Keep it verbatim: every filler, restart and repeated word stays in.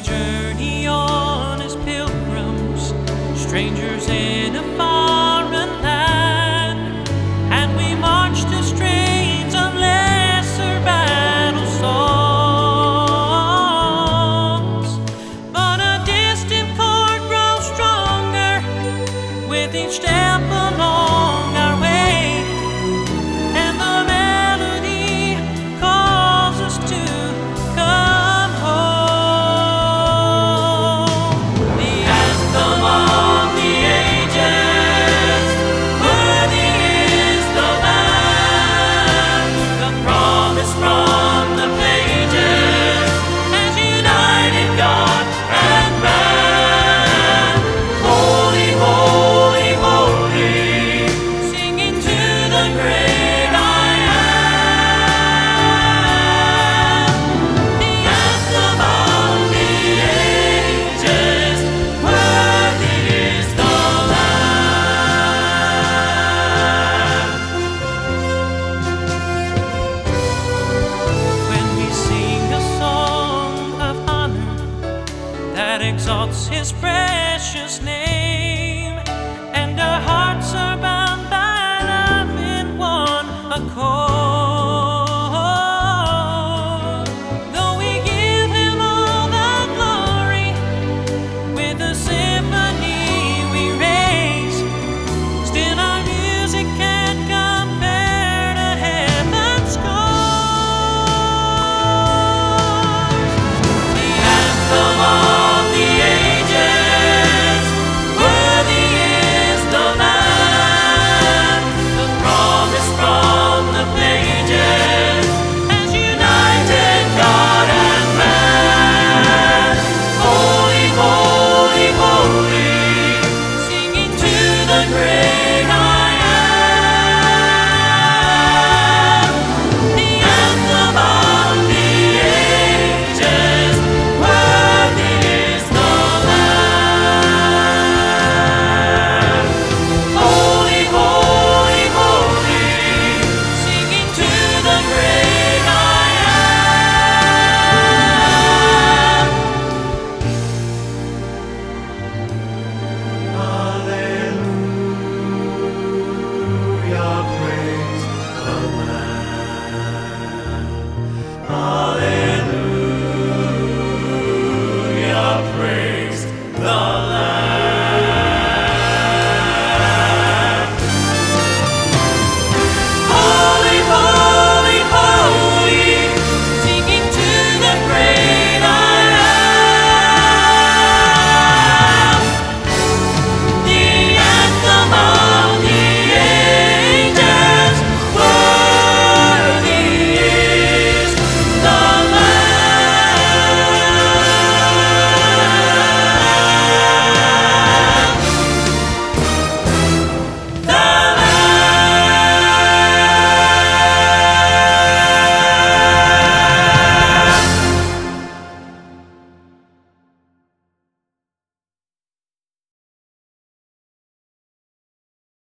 journey on as pilgrims, strangers in a foreign land, and we march to strains of lesser battle songs. But a distant chord grows stronger with each step along our way, and the melody calls us to come home. The anthem of the ages, worthy is the Lamb. The promise from the pages has united God and man. Holy, holy, holy, singing to the great I am. The anthem of the ages, worthy is the Lamb. When we sing a song of honor that exalts His praise,